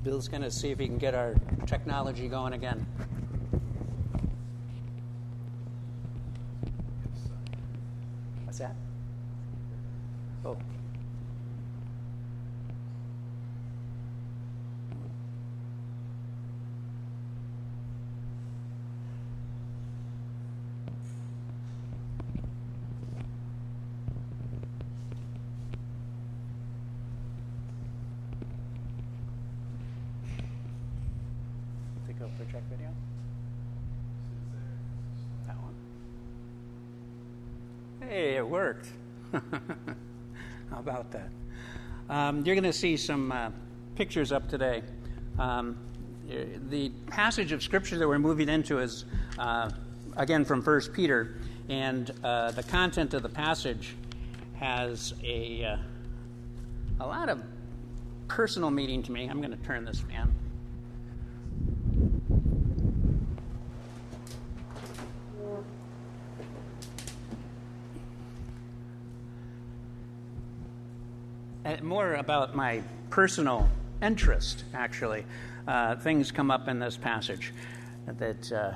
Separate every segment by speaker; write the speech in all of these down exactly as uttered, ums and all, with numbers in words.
Speaker 1: Bill's going to see if he can get our technology going again. What's that? Oh. Go project video. That one. Hey, it worked. How about that? Um, you're going to see some uh, pictures up today. Um, the passage of Scripture that we're moving into is, uh, again, from First Peter, and uh, the content of the passage has a, uh, a lot of personal meaning to me. I'm going to turn this fan. More about my personal interest, actually. Uh, things come up in this passage that uh,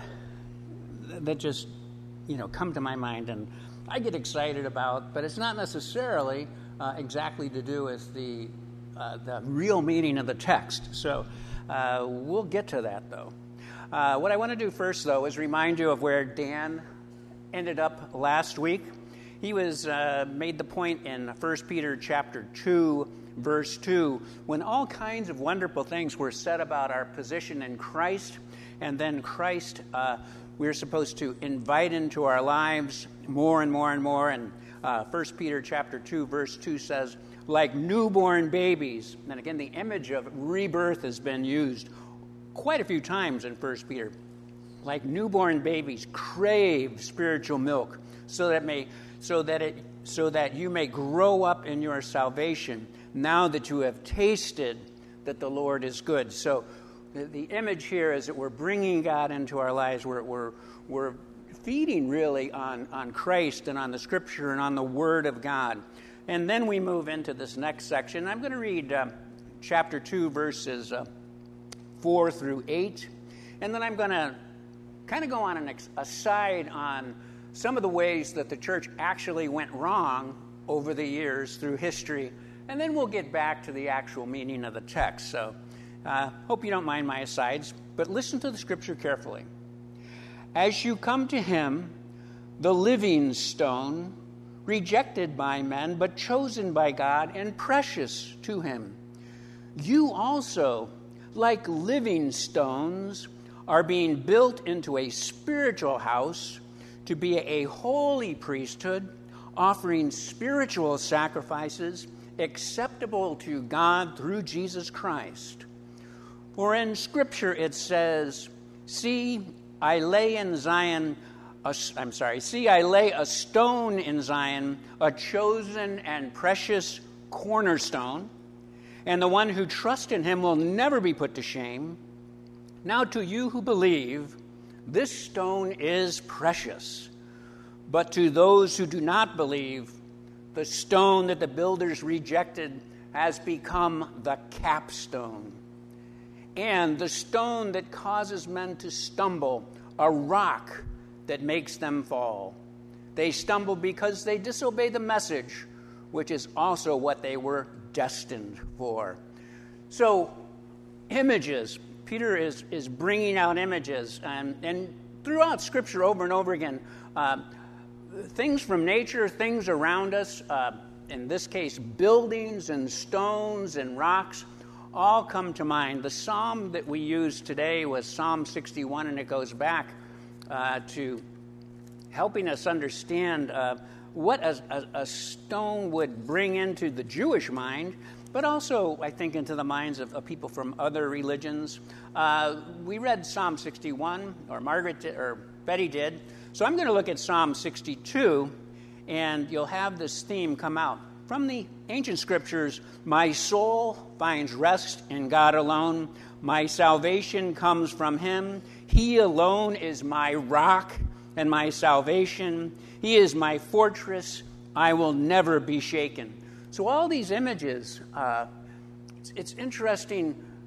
Speaker 1: that just, you know, come to my mind, and I get excited about. But it's not necessarily uh, exactly to do with the uh, the real meaning of the text. So uh, we'll get to that, though. Uh, what I want to do first, though, is remind you of where Dan ended up last week. He was uh, made the point in First Peter chapter two, verse two, when all kinds of wonderful things were said about our position in Christ, and then Christ uh, we're supposed to invite into our lives more and more and more. And uh, First Peter chapter two, verse two says, like newborn babies. And again, the image of rebirth has been used quite a few times in First Peter. Like newborn babies, crave spiritual milk, so that may so that it so that you may grow up in your salvation, now that you have tasted that the Lord is good. So the, the image here is that we're bringing God into our lives. We're we're we're feeding really on on Christ and on the Scripture and on the Word of God. And then we move into this next section. I'm going to read uh, chapter two, verses uh, four through eight, and then I'm going to kind of go on an ex- aside on some of the ways that the church actually went wrong over the years through history, and then we'll get back to the actual meaning of the text. So uh, hope you don't mind my asides, but listen to the Scripture carefully. As you come to him, the living stone, rejected by men, but chosen by God and precious to him, you also, like living stones, are being built into a spiritual house to be a holy priesthood, offering spiritual sacrifices acceptable to God through Jesus Christ. For in Scripture it says, See, I lay in Zion, a, I'm sorry, see, I lay a stone in Zion, a chosen and precious cornerstone, and the one who trusts in him will never be put to shame. Now to you who believe, this stone is precious. But to those who do not believe, the stone that the builders rejected has become the capstone, and the stone that causes men to stumble, a rock that makes them fall. They stumble because they disobey the message, which is also what they were destined for. So, images. Peter is, is bringing out images, and, and throughout Scripture over and over again, uh, things from nature, things around us, uh, in this case, buildings and stones and rocks, all come to mind. The psalm that we used today was Psalm sixty-one, and it goes back uh, to helping us understand uh, what a, a, a stone would bring into the Jewish mind, but also, I think, into the minds of, of people from other religions. Uh, we read Psalm sixty-one, or Margaret did, or Betty did. So I'm going to look at Psalm sixty-two, and you'll have this theme come out. From the ancient Scriptures, my soul finds rest in God alone. My salvation comes from him. He alone is my rock and my salvation. He is my fortress. I will never be shaken. So all these images, uh, it's, it's interesting.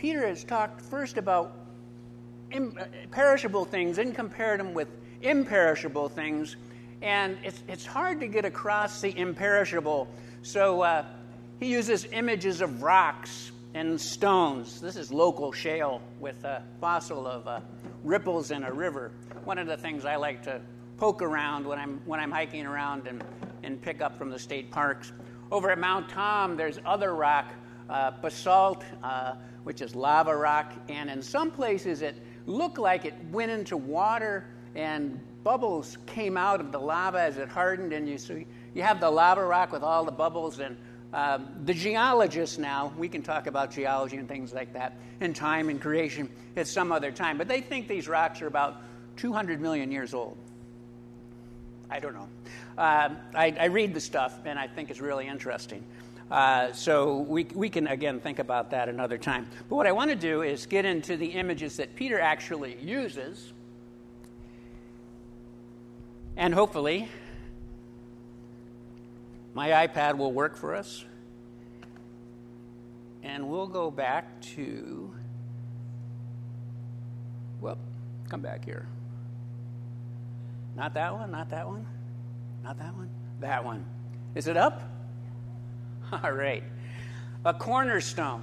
Speaker 1: Peter has talked first about im- perishable things and compared them with imperishable things. And it's, it's hard to get across the imperishable. So uh, he uses images of rocks and stones. This is local shale with a fossil of uh, ripples in a river. One of the things I like to poke around when I'm when I'm hiking around and, and pick up from the state parks. Over at Mount Tom, there's other rock, uh, basalt, uh, which is lava rock, and in some places it looked like it went into water and bubbles came out of the lava as it hardened, and you so you have the lava rock with all the bubbles. And um, the geologists now, we can talk about geology and things like that, and time and creation at some other time, but they think these rocks are about two hundred million years old. I don't know. Uh, I, I read the stuff, and I think it's really interesting. Uh, so we we can, again, think about that another time. But what I want to do is get into the images that Peter actually uses, and hopefully my iPad will work for us. And we'll go back to, well, come back here. Not that one, not that one, not that one, that one. Is it up? All right. A cornerstone.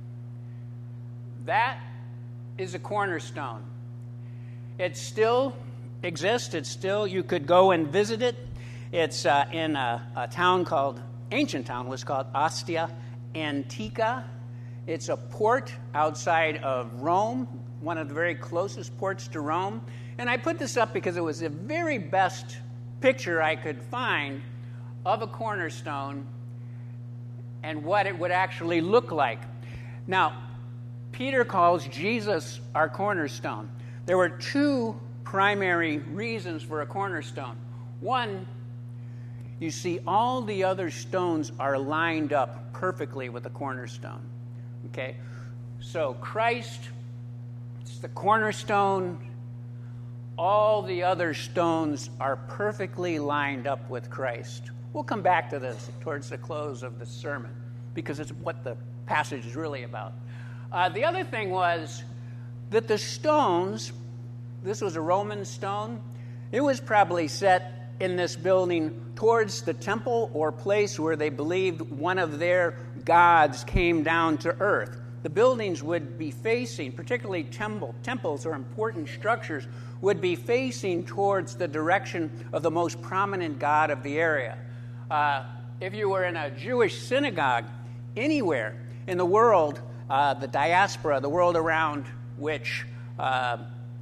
Speaker 1: That is a cornerstone. It still exists. It's still, you could go and visit it. It's uh, in a, a town called, ancient town was called Ostia Antica. It's a port outside of Rome, one of the very closest ports to Rome. And I put this up because it was the very best picture I could find of a cornerstone and what it would actually look like. Now, Peter calls Jesus our cornerstone. There were two primary reasons for a cornerstone. One, you see all the other stones are lined up perfectly with the cornerstone. Okay? So Christ, it's the cornerstone. All the other stones are perfectly lined up with Christ. We'll come back to this towards the close of the sermon because it's what the passage is really about. Uh, the other thing was that the stones, this was a Roman stone, it was probably set in this building towards the temple or place where they believed one of their gods came down to earth. The buildings would be facing, particularly temple, temples or important structures, would be facing towards the direction of the most prominent god of the area. Uh, if you were in a Jewish synagogue anywhere in the world, uh, the diaspora, the world around which uh,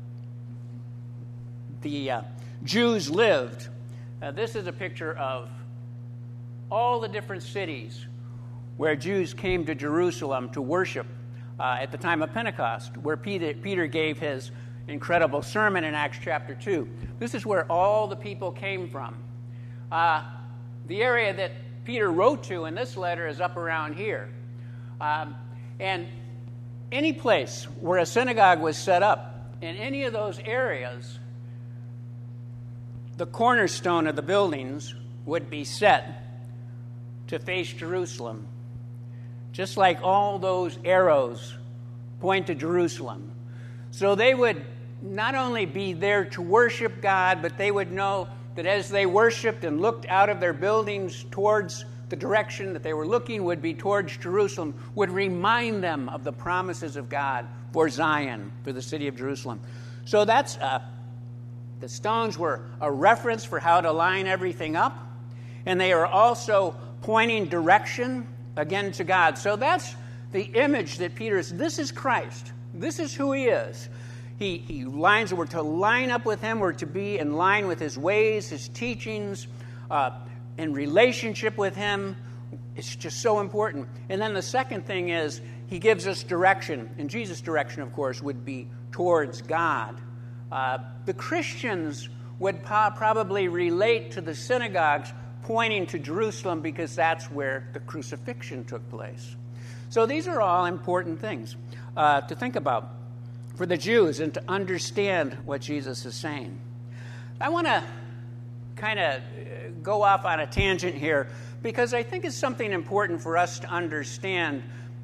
Speaker 1: the uh, Jews lived, uh, this is a picture of all the different cities where Jews came to Jerusalem to worship uh, at the time of Pentecost, where Peter, Peter gave his incredible sermon in Acts chapter two. This is where all the people came from. Uh, the area that Peter wrote to in this letter is up around here. Um, and any place where a synagogue was set up, in any of those areas, the cornerstone of the buildings would be set to face Jerusalem. Just like all those arrows point to Jerusalem. So they would not only be there to worship God, but they would know that as they worshiped and looked out of their buildings towards the direction that they were looking would be towards Jerusalem, would remind them of the promises of God for Zion, for the city of Jerusalem. So that's, uh, the stones were a reference for how to line everything up, and they are also pointing direction, again, to God. So that's the image that Peter is, this is Christ. This is who he is. He, he lines, we're to line up with him, we're to be in line with his ways, his teachings, uh, in relationship with him. It's just so important. And then the second thing is he gives us direction. And Jesus' direction, of course, would be towards God. Uh, the Christians would po- probably relate to the synagogues pointing to Jerusalem because that's where the crucifixion took place. So these are all important things uh, to think about for the Jews and to understand what Jesus is saying. I want to kind of go off on a tangent here because I think it's something important for us to understand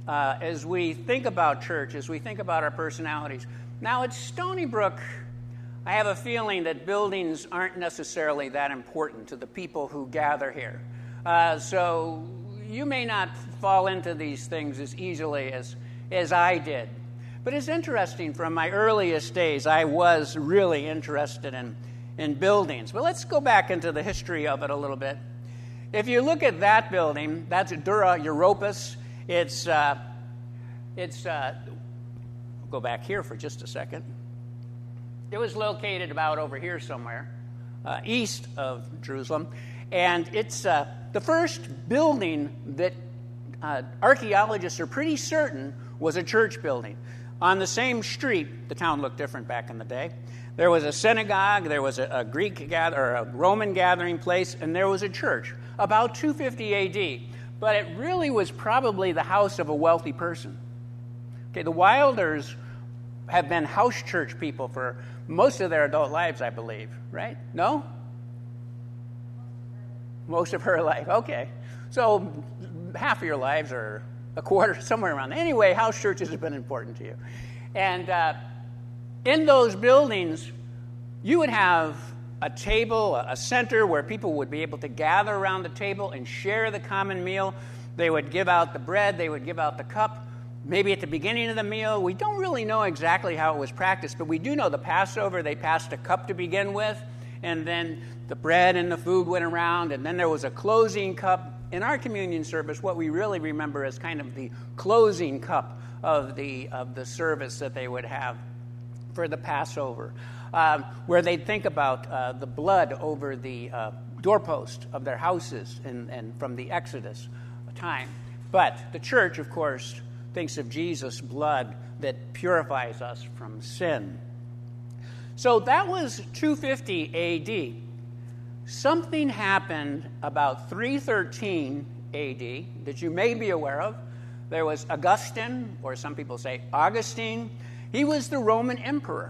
Speaker 1: uh, as we think about church, as we think about our personalities. Now, at Stony Brook, I have a feeling that buildings aren't necessarily that important to the people who gather here. Uh, so you may not fall into these things as easily as, as I did. But it's interesting, from my earliest days, I was really interested in, in buildings. But let's go back into the history of it a little bit. If you look at that building, that's Dura Europos. It's, uh, it's uh, go back here for just a second. It was located about over here somewhere, uh, east of Jerusalem. And it's uh, the first building that uh, archaeologists are pretty certain was a church building. On the same street, the town looked different back in the day. There was a synagogue, there was a, a Greek gather, or a Roman gathering place, and there was a church, about two fifty A D. But it really was probably the house of a wealthy person. Okay, the Wilders have been house church people for most of their adult lives, I believe, right? No? Most of her life, okay. So half of your lives, or a quarter, somewhere around there. Anyway, house churches have been important to you. And uh, in those buildings, you would have a table, a center where people would be able to gather around the table and share the common meal. They would give out the bread, they would give out the cup. Maybe at the beginning of the meal, we don't really know exactly how it was practiced, but we do know the Passover, they passed a cup to begin with, and then the bread and the food went around, and then there was a closing cup. In our communion service, what we really remember is kind of the closing cup of the of the service that they would have for the Passover, um, where they'd think about uh, the blood over the uh, doorpost of their houses and, and from the Exodus time. But the church, of course, thinks of Jesus' blood that purifies us from sin. So that was two fifty A D. Something happened about three thirteen A D that you may be aware of. There was Augustine, or some people say Augustine. He was the Roman emperor.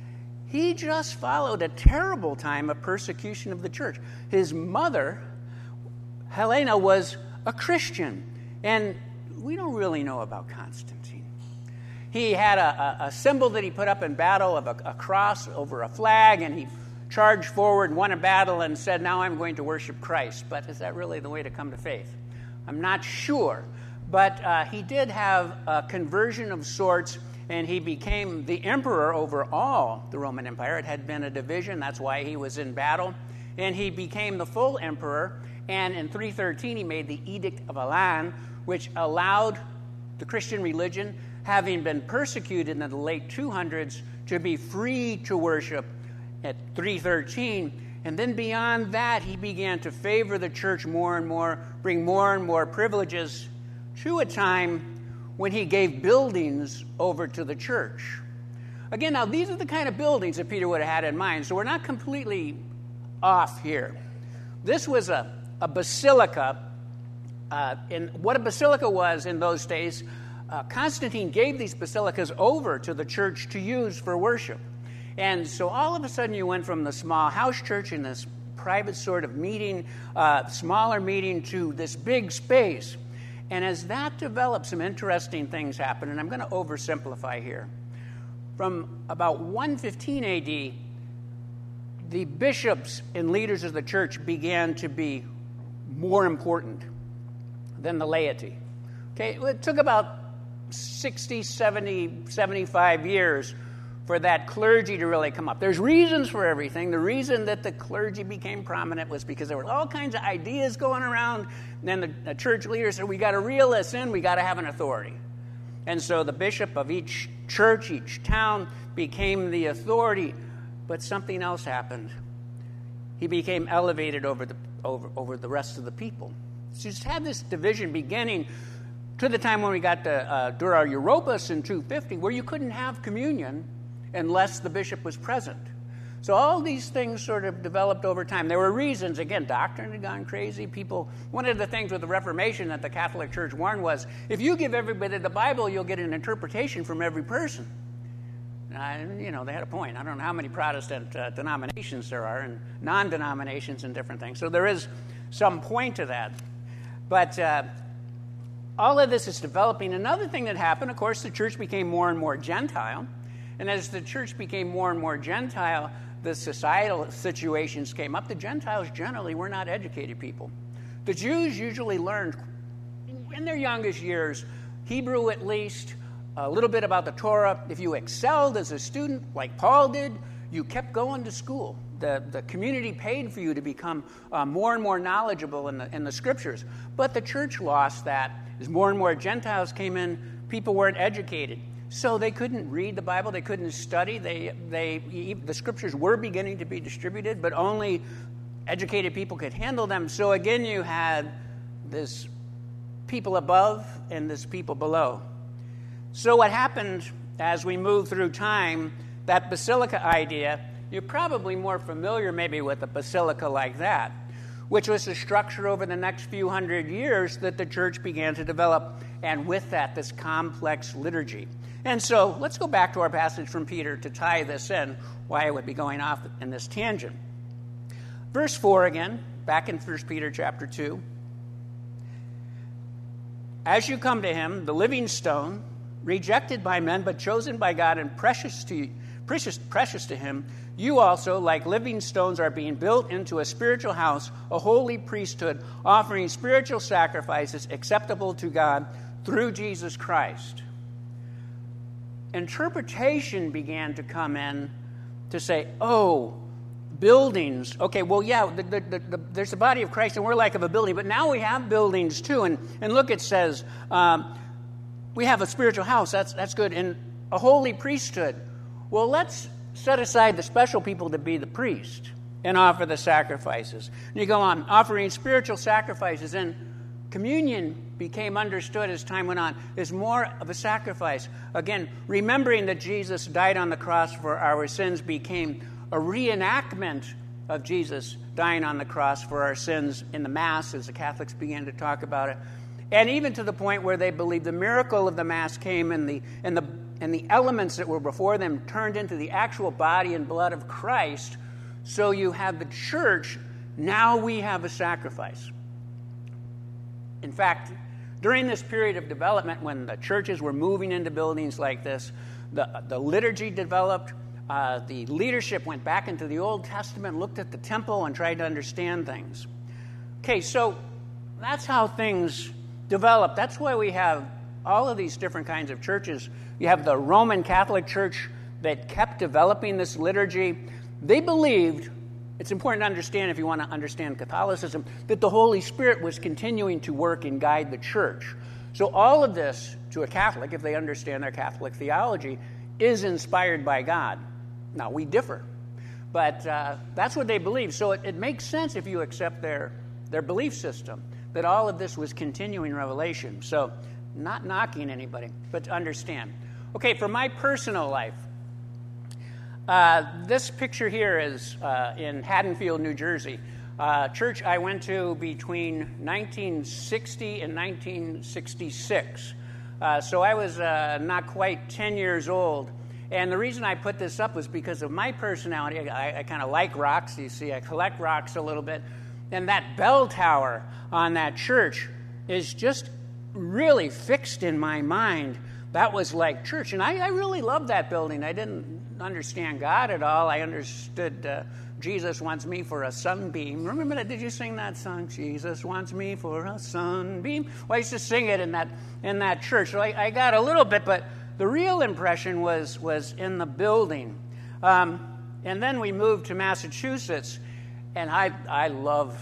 Speaker 1: He just followed a terrible time of persecution of the church. His mother, Helena, was a Christian, and we don't really know about Constantine. He had a, a, a symbol that he put up in battle of a, a cross over a flag, and he charged forward, won a battle, and said, now I'm going to worship Christ. But is that really the way to come to faith? I'm not sure. But uh, he did have a conversion of sorts, and he became the emperor over all the Roman Empire. It had been a division. That's why he was in battle. And he became the full emperor. And in three thirteen, he made the Edict of Milan, which allowed the Christian religion, having been persecuted in the late two hundreds, to be free to worship at three thirteen, and then beyond that, he began to favor the church more and more, bring more and more privileges, to a time when he gave buildings over to the church. Again, now these are the kind of buildings that Peter would have had in mind, so we're not completely off here. This was a, a basilica, uh, and what a basilica was in those days, uh, Constantine gave these basilicas over to the church to use for worship. And so all of a sudden you went from the small house church in this private sort of meeting, uh, smaller meeting, to this big space. And as that developed, some interesting things happened, and I'm going to oversimplify here. From about one fifteen A D, the bishops and leaders of the church began to be more important than the laity. Okay, it took about sixty, seventy, seventy-five years for that clergy to really come up. There's reasons for everything. The reason that the clergy became prominent was because there were all kinds of ideas going around. And then the, the church leaders said, we got to reel this in, we got to have an authority. And so the bishop of each church, each town, became the authority. But something else happened. He became elevated over the over, over the rest of the people. So you just had this division beginning to the time when we got to uh, Dura Europos in two fifty, where you couldn't have communion unless the bishop was present. So all these things sort of developed over time. There were reasons. Again, doctrine had gone crazy. People, one of the things with the Reformation that the Catholic Church warned was, if you give everybody the Bible, you'll get an interpretation from every person. And, you know, they had a point. I don't know how many Protestant uh, denominations there are, and non-denominations and different things. So there is some point to that. But uh, all of this is developing. Another thing that happened, of course, the church became more and more Gentile. And as the church became more and more Gentile, the societal situations came up. The Gentiles generally were not educated people. The Jews usually learned in their youngest years, Hebrew at least, a little bit about the Torah. If you excelled as a student, like Paul did, you kept going to school. The, the community paid for you to become uh, more and more knowledgeable in the, in the scriptures. But the church lost that. As more and more Gentiles came in, people weren't educated. So they couldn't read the Bible, they couldn't study. They, they, the scriptures were beginning to be distributed, but only educated people could handle them. So again, you had this people above and this people below. So what happened as we moved through time, that basilica idea, you're probably more familiar maybe with a basilica like that, which was the structure over the next few hundred years that the church began to develop, and with that, this complex liturgy. And so let's go back to our passage from Peter to tie this in, why I would be going off in this tangent. Verse four again, back in First Peter chapter two. As you come to him, the living stone, rejected by men but chosen by God and precious to precious, precious to him, you also, like living stones, are being built into a spiritual house, a holy priesthood, offering spiritual sacrifices acceptable to God through Jesus Christ. Interpretation began to come in to say, oh, buildings. Okay, well, yeah, the, the, the, the, there's the body of Christ, and we're like of a building, but now we have buildings too. And, and look, it says, um, we have a spiritual house. That's, that's good. And a holy priesthood. Well, let's set aside the special people to be the priest and offer the sacrifices. And you go on, offering spiritual sacrifices. And communion became understood as time went on as more of a sacrifice. Again, remembering that Jesus died on the cross for our sins became a reenactment of Jesus dying on the cross for our sins in the Mass, as the Catholics began to talk about it. And even to the point where they believed the miracle of the Mass came and the and the and the elements that were before them turned into the actual body and blood of Christ. So you have the church, now we have a sacrifice. In fact, during this period of development, when the churches were moving into buildings like this, the, the liturgy developed, uh, the leadership went back into the Old Testament, looked at the temple, and tried to understand things. Okay, so that's how things developed. That's why we have all of these different kinds of churches. You have the Roman Catholic Church that kept developing this liturgy. They believed, it's important to understand if you want to understand Catholicism, that the Holy Spirit was continuing to work and guide the church. So all of this, to a Catholic, if they understand their Catholic theology, is inspired by God. Now, we differ, but uh, that's what they believe. So it, it makes sense if you accept their, their belief system, that all of this was continuing revelation. So, not knocking anybody, but to understand. Okay, for my personal life, uh, this picture here is uh, in Haddonfield, New Jersey. Uh, church I went to between nineteen sixty and nineteen sixty-six. Uh, so I was uh, not quite ten years old. And the reason I put this up was because of my personality. I, I kind of like rocks. You see, I collect rocks a little bit. And that bell tower on that church is just really fixed in my mind. That was like church. And I, I really loved that building. I didn't understand God at all. I understood uh, Jesus wants me for a sunbeam. Remember that? Did you sing that song? Jesus wants me for a sunbeam. Well, I used to sing it in that in that church. So I, I got a little bit, but the real impression was, was in the building. Um, and then we moved to Massachusetts. And I I love,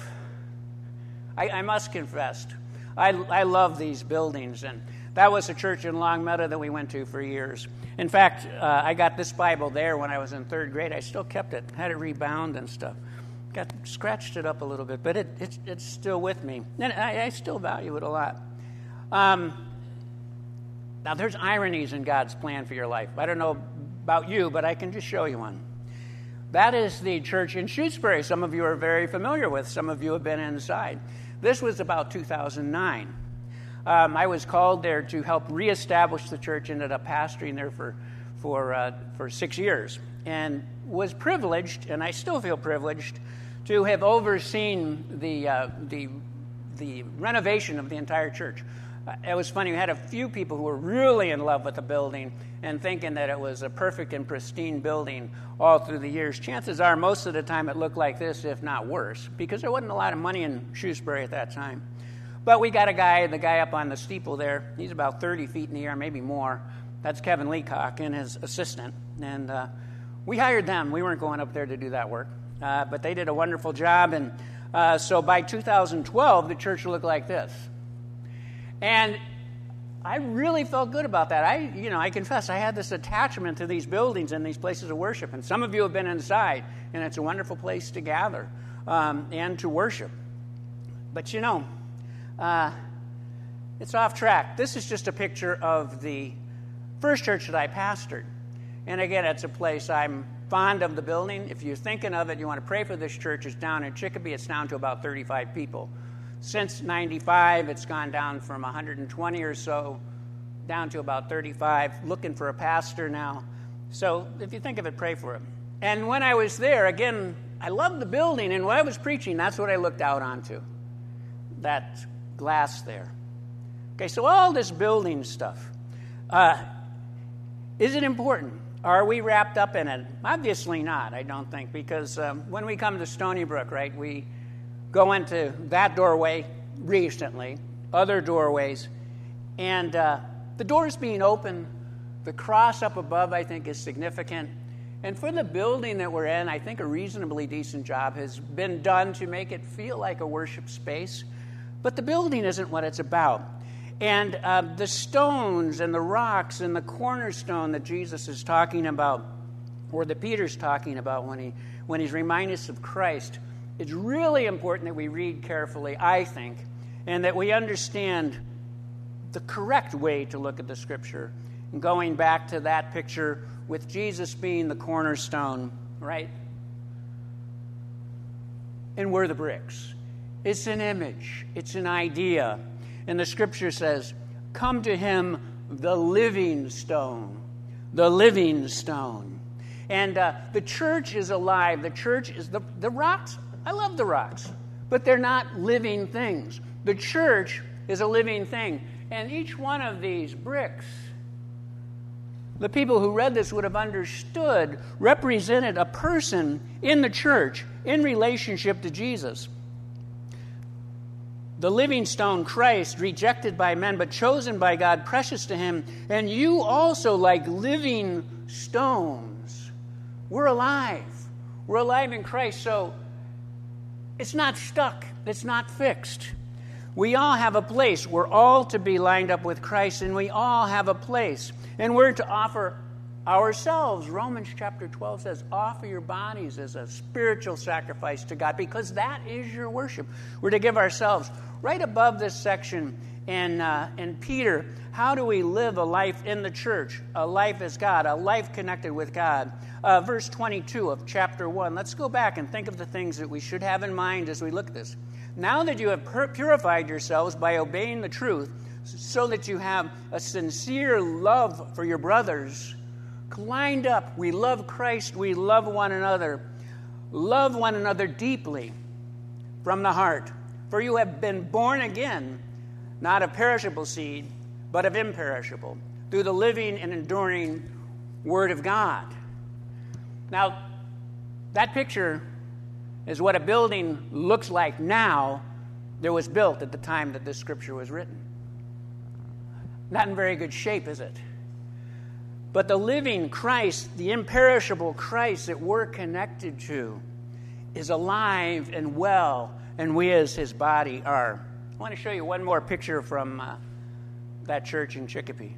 Speaker 1: I, I must confess, I, I love these buildings. And that was a church in Longmeadow that we went to for years. In fact, uh, I got this Bible there when I was in third grade. I still kept it, had it rebound and stuff. Got scratched it up a little bit, but it, it's, it's still with me. And I, I still value it a lot. Um, now, there's ironies in God's plan for your life. I don't know about you, but I can just show you one. That is the church in Shutesbury. Some of you are very familiar with. Some of you have been inside. This was about two thousand nine. Um, I was called there to help reestablish the church. Ended up pastoring there for for uh, for six years, and was privileged, and I still feel privileged, to have overseen the uh, the the renovation of the entire church. It was funny. We had a few people who were really in love with the building and thinking that it was a perfect and pristine building all through the years. Chances are most of the time it looked like this, if not worse, because there wasn't a lot of money in Shrewsbury at that time. But we got a guy, the guy up on the steeple there, he's about thirty feet in the air, maybe more. That's Kevin Leacock and his assistant. And uh, we hired them. We weren't going up there to do that work. Uh, but they did a wonderful job. And uh, so by two thousand twelve, the church looked like this. And I really felt good about that. I, you know, I confess, I had this attachment to these buildings and these places of worship. And some of you have been inside, and it's a wonderful place to gather um, and to worship. But you know, uh, it's off track. This is just a picture of the first church that I pastored. And again, it's a place I'm fond of the building. If you're thinking of it, you want to pray for this church. It's down in Chicopee. It's down to about thirty-five people. Since ninety-five, it's gone down from one hundred twenty or so down to about thirty-five, looking for a pastor now. So if you think of it, pray for it. And when I was there, again, I loved the building, and when I was preaching, that's what I looked out onto, that glass there. Okay, so all this building stuff, uh, is it important? Are we wrapped up in it? Obviously not, I don't think, because um, when we come to Stony Brook, right, we go into that doorway recently, other doorways, and uh, the doors being open, the cross up above, I think, is significant. And for the building that we're in, I think a reasonably decent job has been done to make it feel like a worship space. But the building isn't what it's about. And uh, the stones and the rocks and the cornerstone that Jesus is talking about, or that Peter's talking about when he when he's reminding us of Christ, it's really important that we read carefully, I think, and that we understand the correct way to look at the Scripture. And going back to that picture with Jesus being the cornerstone, right? And we're the bricks. It's an image. It's an idea. And the Scripture says, come to him, the living stone. The living stone. And uh, the church is alive. The church is the, the rocks. I love the rocks, but they're not living things. The church is a living thing. And each one of these bricks, the people who read this would have understood, represented a person in the church in relationship to Jesus. The living stone, Christ, rejected by men, but chosen by God, precious to him. And you also, like living stones, we're alive. We're alive in Christ. So it's not stuck. It's not fixed. We all have a place. We're all to be lined up with Christ, and we all have a place. And we're to offer ourselves. Romans chapter twelve says, offer your bodies as a spiritual sacrifice to God, because that is your worship. We're to give ourselves. Right above this section in, uh, in Peter, how do we live a life in the church, a life as God, a life connected with God? Uh, verse twenty-two of chapter one. Let's go back and think of the things that we should have in mind as we look at this. Now that you have purified yourselves by obeying the truth, so that you have a sincere love for your brothers, lined up, we love Christ, we love one another. Love one another deeply from the heart. For you have been born again, not of perishable seed, but of imperishable, through the living and enduring Word of God. Now, that picture is what a building looks like now that was built at the time that this scripture was written. Not in very good shape, is it? But the living Christ, the imperishable Christ that we're connected to, is alive and well, and we as his body are. I want to show you one more picture from uh, that church in Chicopee.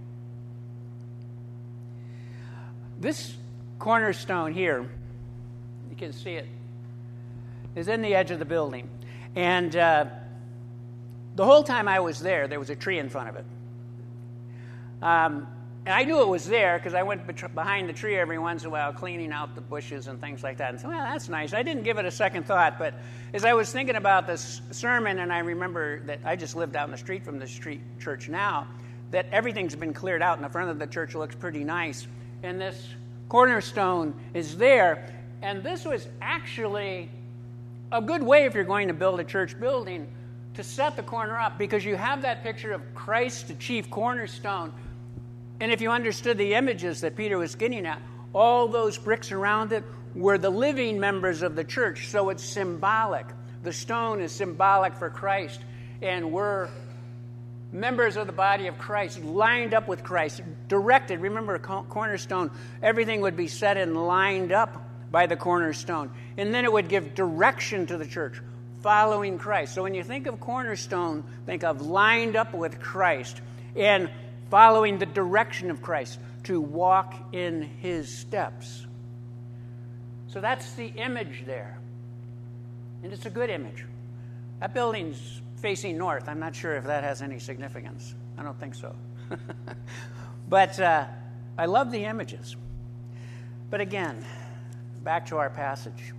Speaker 1: This cornerstone here, you can see it, is in the edge of the building. And uh, the whole time I was there, there was a tree in front of it. Um, and I knew it was there because I went behind the tree every once in a while cleaning out the bushes and things like that. And so, well, that's nice. I didn't give it a second thought, but as I was thinking about this sermon, and I remember that I just live down the street from the street church now, that everything's been cleared out and the front of the church looks pretty nice. And this cornerstone is there. And this was actually a good way, if you're going to build a church building, to set the corner up, because you have that picture of Christ, the chief cornerstone. And if you understood the images that Peter was getting at, all those bricks around it were the living members of the church. So it's symbolic. The stone is symbolic for Christ. And we're members of the body of Christ, lined up with Christ, directed. Remember, a cornerstone, everything would be set and lined up by the cornerstone. And then it would give direction to the church, following Christ. So when you think of cornerstone, think of lined up with Christ and following the direction of Christ to walk in his steps. So that's the image there. And it's a good image. That building's facing north. I'm not sure if that has any significance. I don't think so. But uh, I love the images. But again, back to our passage.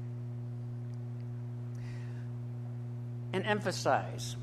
Speaker 1: And emphasize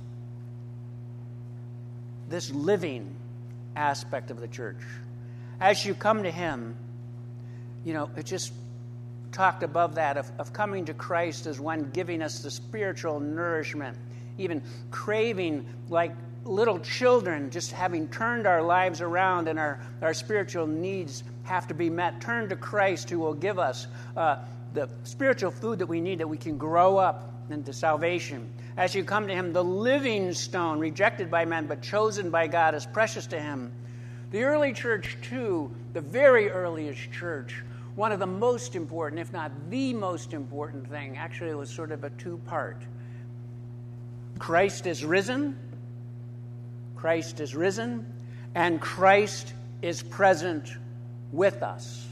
Speaker 1: this living aspect of the church. As you come to him, you know, it just talked above that of, of coming to Christ as one giving us the spiritual nourishment, even craving like little children, just having turned our lives around and our, our spiritual needs have to be met. Turn to Christ, who will give us uh, the spiritual food that we need, that we can grow up into salvation. As you come to him, the living stone, rejected by men but chosen by God, is precious to him. The early church, too, the very earliest church, one of the most important, if not the most important thing, actually it was sort of a two-part. Christ is risen, Christ is risen, and Christ is present with us.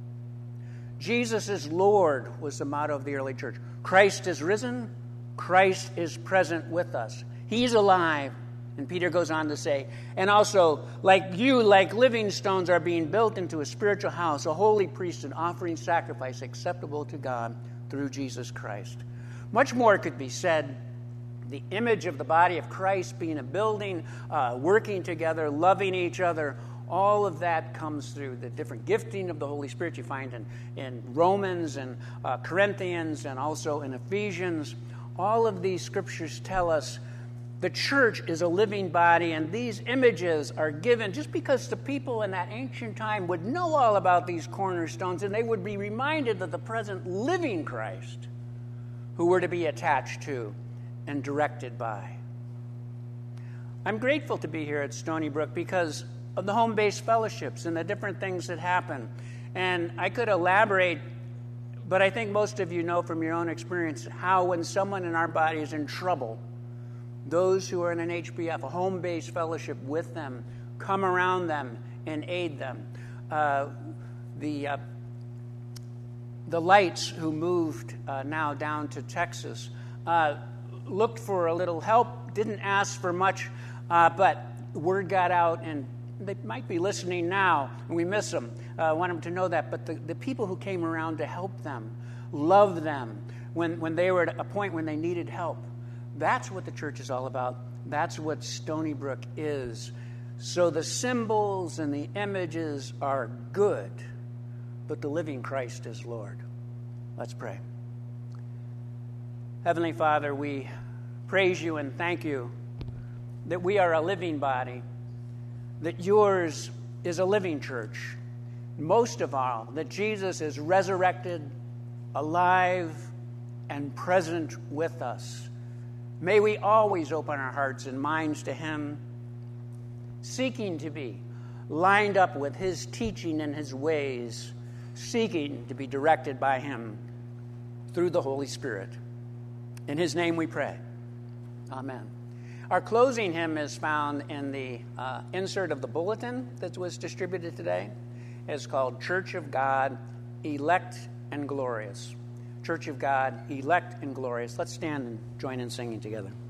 Speaker 1: Jesus is Lord was the motto of the early church. Christ is risen, Christ is present with us. He's alive. And Peter goes on to say, and also, like you, like living stones, are being built into a spiritual house, a holy priesthood, offering sacrifice acceptable to God through Jesus Christ. Much more could be said. The image of the body of Christ being a building, uh, working together, loving each other, all of that comes through the different gifting of the Holy Spirit you find in, in Romans and uh, Corinthians and also in Ephesians. All of these scriptures tell us the church is a living body, and these images are given just because the people in that ancient time would know all about these cornerstones, and they would be reminded of the present living Christ who we're to be attached to and directed by. I'm grateful to be here at Stony Brook because of the home-based fellowships and the different things that happen. And I could elaborate, but I think most of you know from your own experience how when someone in our body is in trouble, those who are in an H B F, a home-based fellowship with them, come around them and aid them. Uh, the uh, the Lights, who moved uh, now down to Texas, uh, looked for a little help, didn't ask for much, uh, but word got out, and they might be listening now, and we miss them. I uh, want them to know that. But the, the people who came around to help them, loved them when, when they were at a point when they needed help. That's what the church is all about. That's what Stony Brook is. So the symbols and the images are good, but the living Christ is Lord. Let's pray. Heavenly Father, we praise you and thank you that we are a living body, that yours is a living church. Most of all, that Jesus is resurrected, alive, and present with us. May we always open our hearts and minds to him, seeking to be lined up with his teaching and his ways, seeking to be directed by him through the Holy Spirit. In his name we pray. Amen. Our closing hymn is found in the uh, insert of the bulletin that was distributed today. It's called Church of God, Elect and Glorious. Church of God, elect and glorious. Let's stand and join in singing together.